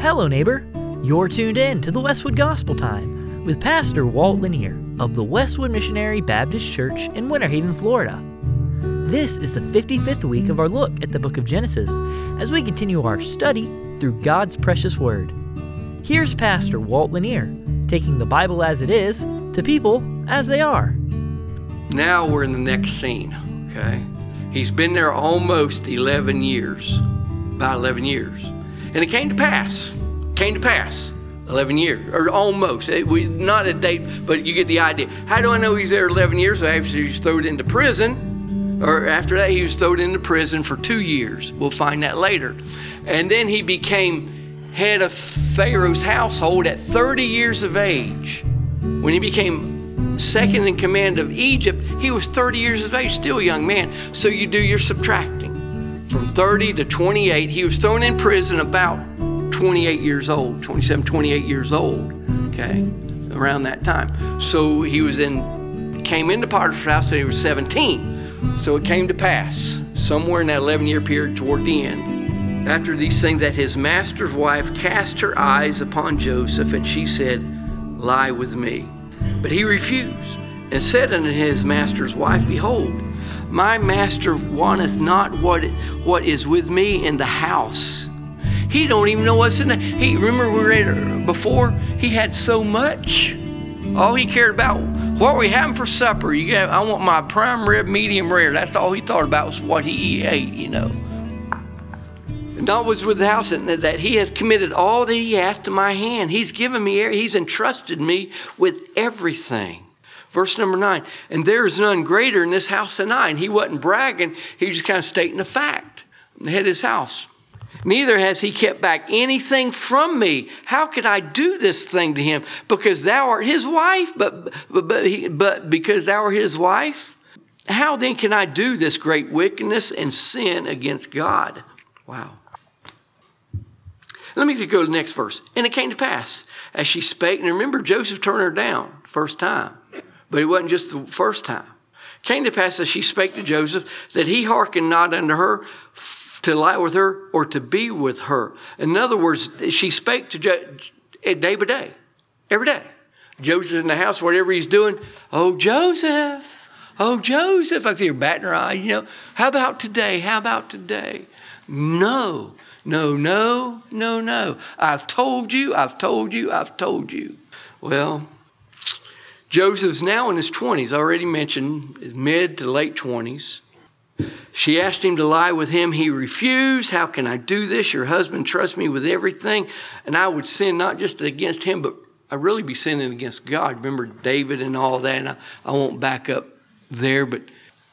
Hello, neighbor. You're tuned in to the Westwood Gospel Time with Pastor Walt Lanier of the Westwood Missionary Baptist Church in Winter Haven, Florida. This is the 55th week of our look at the book of Genesis as we continue our study through God's precious word. Here's Pastor Walt Lanier taking the Bible as it is to people as they are. Now we're in the next scene, okay? He's been there almost 11 years, about 11 years. And it came to pass, 11 years, or almost. Not a date, but you get the idea. How do I know he's there 11 years? Well, after he was thrown into prison, or after that he was thrown into prison for 2 years. We'll find that later. And then he became head of Pharaoh's household at 30 years of age. When he became second in command of Egypt, he was 30 years of age, still a young man. So you do your subtracting. From 30 to 28, he was thrown in prison about 28 years old, 27, 28 years old, okay, around that time. So he came into Potiphar's house when he was 17. So it came to pass, somewhere in that 11-year period toward the end, after these things, that his master's wife cast her eyes upon Joseph, and she said, "Lie with me." But he refused, and said unto his master's wife, "Behold, my master wanteth not what is with me in the house." He don't even know what's in the. Remember we read before, he had so much. All he cared about, what are we having for supper? I want my prime rib, medium rare. That's all he thought about was what he ate, And not was with the house, and that he hath committed all that he hath to my hand. He's given me, he's entrusted me with everything. Verse number 9, and there is none greater in this house than I. And he wasn't bragging, he was just kind of stating the fact. The head of his house. Neither has he kept back anything from me. How could I do this thing to him? Because thou art his wife, but because thou art his wife? How then can I do this great wickedness and sin against God? Wow. Let me go to the next verse. And it came to pass, as she spake, and remember Joseph turned her down first time, but it wasn't just the first time. It came to pass, as she spake to Joseph, that he hearkened not unto her to lie with her or to be with her. In other words, she spake to day by day, every day. Joseph in the house, whatever he's doing, "Oh, Joseph, I can see her batting her eyes, How about today? How about today? No. I've told you. Well, Joseph's now in his 20s, already mentioned, his mid to late 20s. She asked him to lie with him. He refused. How can I do this? Your husband trusts me with everything. And I would sin not just against him, but I'd really be sinning against God. Remember David and all that. And I won't back up there. But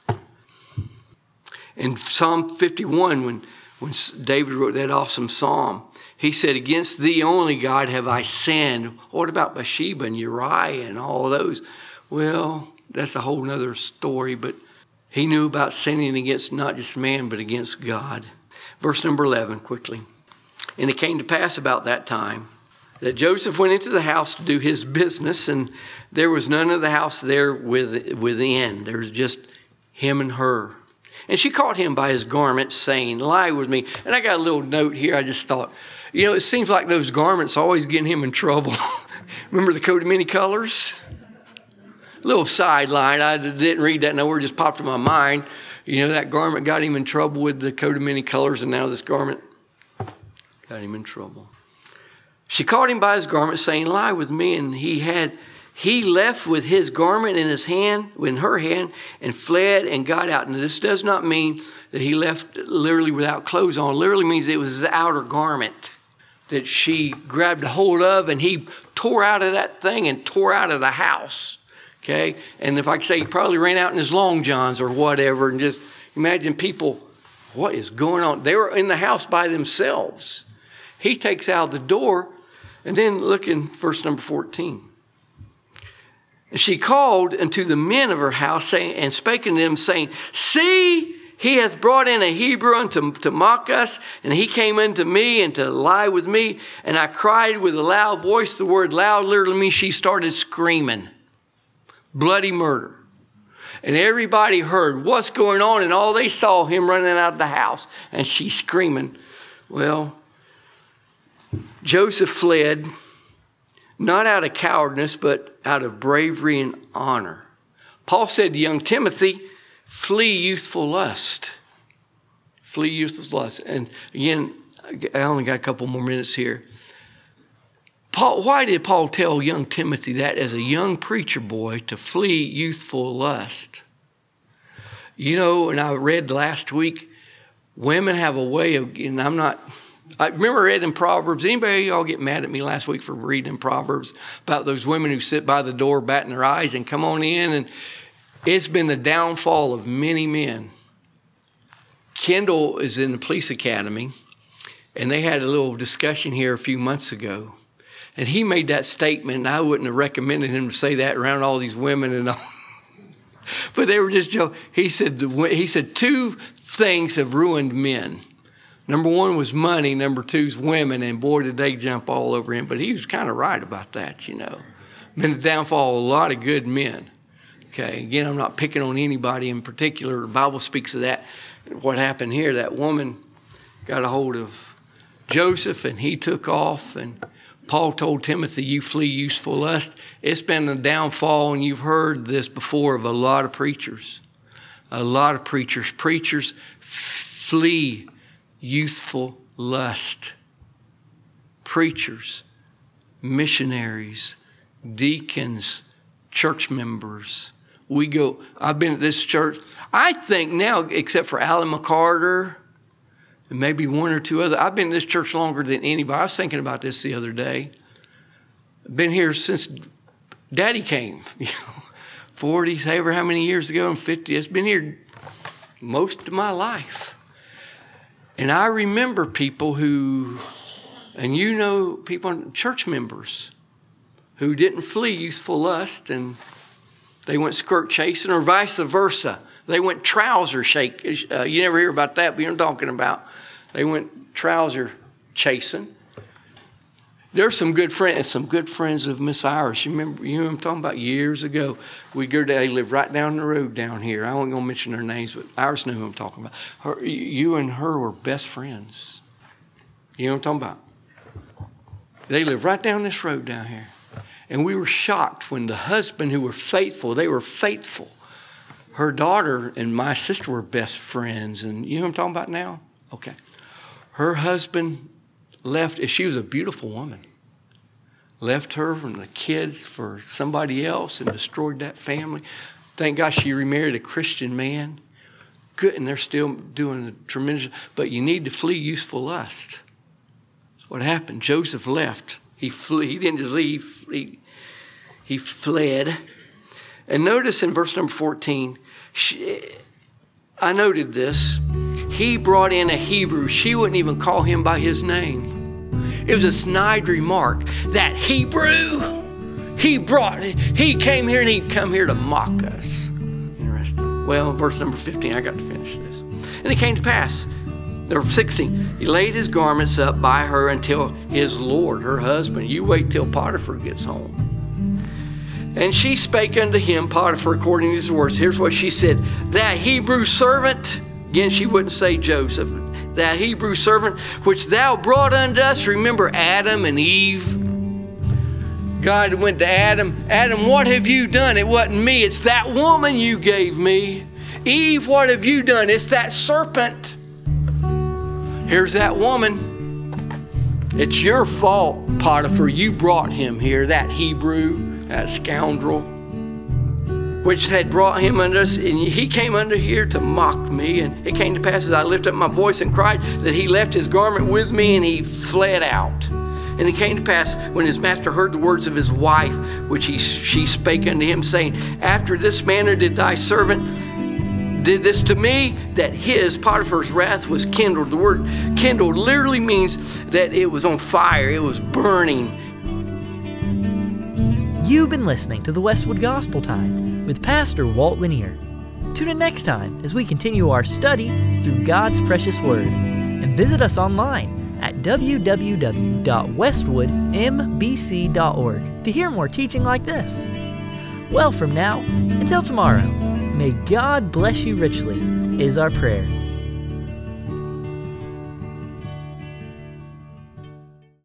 in Psalm 51, when David wrote that awesome psalm, he said, "Against thee only, God, have I sinned." What about Bathsheba and Uriah and all those? Well, that's a whole nother story, but he knew about sinning against not just man, but against God. Verse number 11, quickly. And it came to pass about that time that Joseph went into the house to do his business, and there was none of the house there within. There was just him and her. And she caught him by his garment, saying, "Lie with me." And I got a little note here. I just thought, it seems like those garments always getting him in trouble. Remember the coat of many colors? Little sideline. I didn't read that nowhere. It just popped in my mind. That garment got him in trouble with the coat of many colors, and now this garment got him in trouble. She caught him by his garment, saying, "Lie with me." And he left with his garment in her hand, and fled and got out. And this does not mean that he left literally without clothes on. It literally means it was his outer garment that she grabbed a hold of, and he tore out of that thing and tore out of the house. Okay, and if I could say, he probably ran out in his long johns or whatever, and just imagine people, what is going on? They were in the house by themselves. He takes out the door, and then look in verse number 14. And she called unto the men of her house, and spake unto them, saying, "See, he hath brought in a Hebrew to mock us, and he came unto me and to lie with me. And I cried with a loud voice." The word loud literally means she started screaming. Bloody murder. And everybody heard what's going on, and all they saw him running out of the house, and she's screaming. Well, Joseph fled, not out of cowardice, but out of bravery and honor. Paul said to young Timothy, flee youthful lust. Flee youthful lust. And again, I only got a couple more minutes here. Why did Paul tell young Timothy that as a young preacher boy to flee youthful lust? You know, and I read last week, women have a way of, and I remember reading Proverbs. Anybody y'all get mad at me last week for reading Proverbs about those women who sit by the door batting their eyes and come on in? And it's been the downfall of many men. Kendall is in the police academy, and they had a little discussion here a few months ago. And he made that statement, and I wouldn't have recommended him to say that around all these women and all. But they were just joking. He said 2 things have ruined men. Number 1 was money. Number 2 is women. And boy, did they jump all over him. But he was kind of right about that, you know. Been the downfall of a lot of good men. Okay, again, I'm not picking on anybody in particular. The Bible speaks of that. What happened here, that woman got a hold of Joseph, and he took off. And Paul told Timothy, you flee youthful lust. It's been the downfall, and you've heard this before, of a lot of preachers. A lot of preachers. Preachers flee youthful lust. Preachers, missionaries, deacons, church members. I've been at this church, I think now, except for Alan McCarter, and maybe 1 or 2 other. I've been in this church longer than anybody. I was thinking about this the other day. I've been here since Daddy came, 40s, however how many years ago, and 50. It's been here most of my life. And I remember people who, and you know, people, church members, who didn't flee youthful lust, and they went skirt chasing, or vice versa. They went trouser shake. You never hear about that, but you're talking about. They went trouser chasing. There's some good friends of Miss Iris. You know what I'm talking about? Years ago, they lived right down the road down here. I wasn't going to mention their names, but Iris knew who I'm talking about. You and her were best friends. You know what I'm talking about? They lived right down this road down here. And we were shocked when the husband who were faithful, they were faithful. Her daughter and my sister were best friends. And you know what I'm talking about now? Okay. Her husband left, she was a beautiful woman, left her and the kids for somebody else and destroyed that family. Thank God she remarried a Christian man. Good, and they're still doing a tremendous, but you need to flee youthful lust. That's what happened. Joseph left. He didn't just leave, he fled. And notice in verse number 14, I noted this. He brought in a Hebrew. She wouldn't even call him by his name. It was a snide remark. That Hebrew, he came here and he'd come here to mock us. Interesting. Well, verse number 15, I got to finish this. And it came to pass, verse 16, he laid his garments up by her until his Lord, her husband, you wait till Potiphar gets home. And she spake unto him, Potiphar, according to his words. Here's what she said. That Hebrew servant, again, she wouldn't say Joseph, that Hebrew servant, which thou brought unto us. Remember Adam and Eve? God went to Adam. Adam, what have you done? It wasn't me. It's that woman you gave me. Eve, what have you done? It's that serpent. Here's that woman. It's your fault, Potiphar. You brought him here, that Hebrew, that scoundrel, which had brought him unto us, and he came unto here to mock me. And it came to pass as I lifted up my voice and cried that he left his garment with me and he fled out. And it came to pass when his master heard the words of his wife, which she spake unto him, saying, after this manner did thy servant did this to me, that Potiphar's wrath was kindled. The word kindled literally means that it was on fire. It was burning. You've been listening to the Westwood Gospel Time with Pastor Walt Lanier. Tune in next time as we continue our study through God's precious Word. And visit us online at www.westwoodmbc.org to hear more teaching like this. Well, from now until tomorrow, may God bless you richly, is our prayer.